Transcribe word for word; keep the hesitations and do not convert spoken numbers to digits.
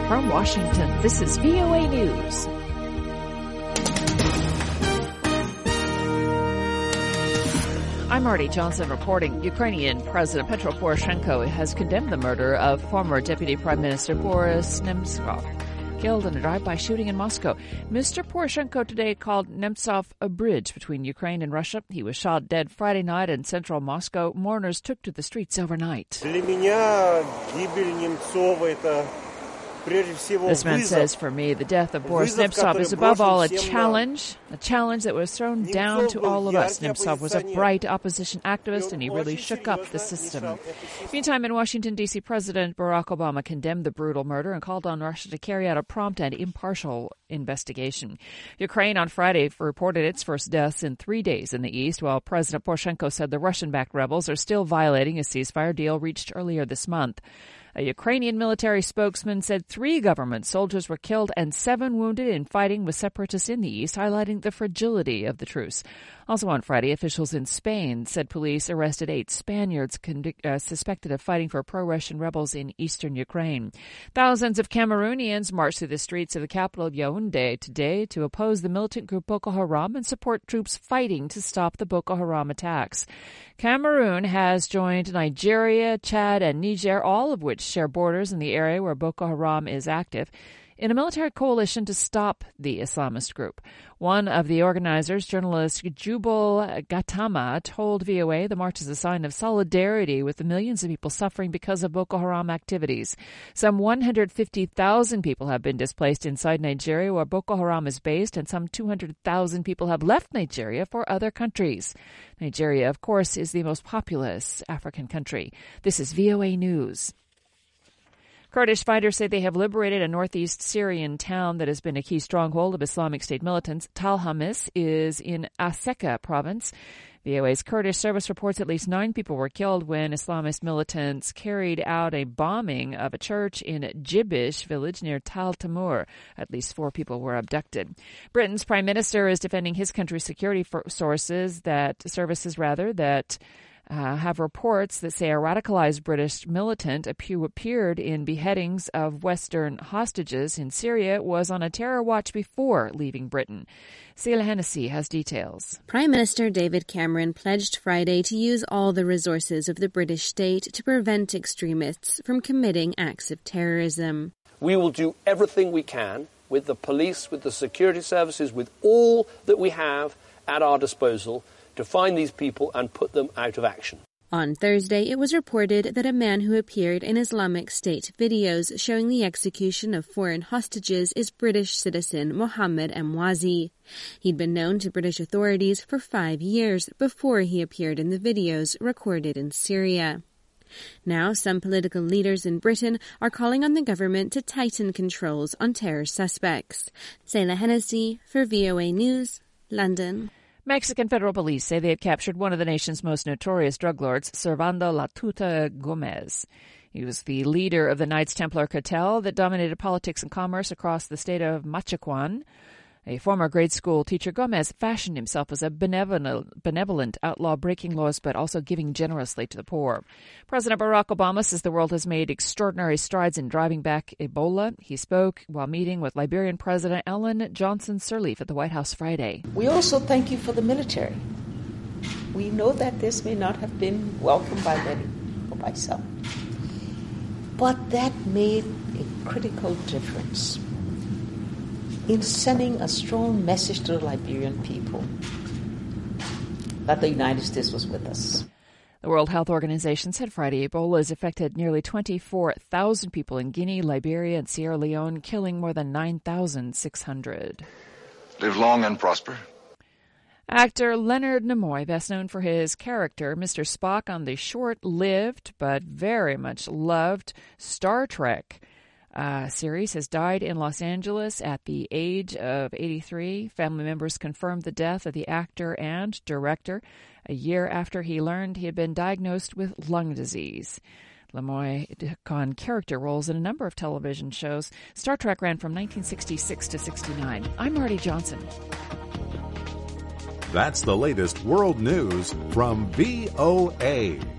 From Washington, this is V O A News. I'm Marty Johnson reporting. Ukrainian President Petro Poroshenko has condemned the murder of former Deputy Prime Minister Boris Nemtsov, killed in a drive-by shooting in Moscow. Mister Poroshenko today called Nemtsov a bridge between Ukraine and Russia. He was shot dead Friday night in central Moscow. Mourners took to the streets overnight. This man says, for me, the death of Boris Nemtsov is above all a challenge, a challenge that was thrown down to all of us. Nemtsov was a bright opposition activist, and he really shook up the system. Meantime, in Washington, D C, President Barack Obama condemned the brutal murder and called on Russia to carry out a prompt and impartial investigation. Ukraine on Friday reported its first deaths in three days in the east, while President Poroshenko said the Russian-backed rebels are still violating a ceasefire deal reached earlier this month. A Ukrainian military spokesman said three government soldiers were killed and seven wounded in fighting with separatists in the east, highlighting the fragility of the truce. Also on Friday, officials in Spain said police arrested eight Spaniards convic- uh, suspected of fighting for pro-Russian rebels in eastern Ukraine. Thousands of Cameroonians marched through the streets of the capital of Yaoundé today to oppose the militant group Boko Haram and support troops fighting to stop the Boko Haram attacks. Cameroon has joined Nigeria, Chad, and Niger, all of which share borders in the area where Boko Haram is active, in a military coalition to stop the Islamist group. One of the organizers, journalist Jubal Gatama, told V O A the march is a sign of solidarity with the millions of people suffering because of Boko Haram activities. Some one hundred fifty thousand people have been displaced inside Nigeria, where Boko Haram is based, and some two hundred thousand people have left Nigeria for other countries. Nigeria, of course, is the most populous African country. This is V O A News. Kurdish fighters say they have liberated a northeast Syrian town that has been a key stronghold of Islamic State militants. Tal Hamis is in Aseka province. V O A's Kurdish service reports at least nine people were killed when Islamist militants carried out a bombing of a church in Jibish village near Tal Tamur. At least four people were abducted. Britain's prime minister is defending his country's security sources that services rather that Uh, have reports that say a radicalized British militant who appeared in beheadings of Western hostages in Syria was on a terror watch before leaving Britain. Selah Hennessy has details. Prime Minister David Cameron pledged Friday to use all the resources of the British state to prevent extremists from committing acts of terrorism. We will do everything we can with the police, with the security services, with all that we have at our disposal to find these people and put them out of action. On Thursday, it was reported that a man who appeared in Islamic State videos showing the execution of foreign hostages is British citizen Mohammed Emwazi. He'd been known to British authorities for five years before he appeared in the videos recorded in Syria. Now, some political leaders in Britain are calling on the government to tighten controls on terror suspects. Selah Hennessy for V O A News, London. Mexican federal police say they have captured one of the nation's most notorious drug lords, Servando La Tuta Gomez. He was the leader of the Knights Templar cartel that dominated politics and commerce across the state of Michoacan. A former grade school teacher, Gomez fashioned himself as a benevolent, benevolent outlaw, breaking laws but also giving generously to the poor. President Barack Obama says the world has made extraordinary strides in driving back Ebola. He spoke while meeting with Liberian President Ellen Johnson Sirleaf at the White House Friday. We also thank you for the military. We know that this may not have been welcomed by many or by some, but that made a critical difference in sending a strong message to the Liberian people that the United States was with us. The World Health Organization said Friday Ebola has affected nearly twenty-four thousand people in Guinea, Liberia, and Sierra Leone, killing more than nine thousand six hundred. Live long and prosper. Actor Leonard Nimoy, best known for his character Mister Spock on the short-lived but very much loved Star Trek Uh, series, has died in Los Angeles at the age of eighty-three. Family members confirmed the death of the actor and director a year after he learned he had been diagnosed with lung disease. Nimoy took on character roles in a number of television shows. Star Trek ran from nineteen sixty-six to sixty-nine. I'm Marty Johnson. That's the latest world news from V O A.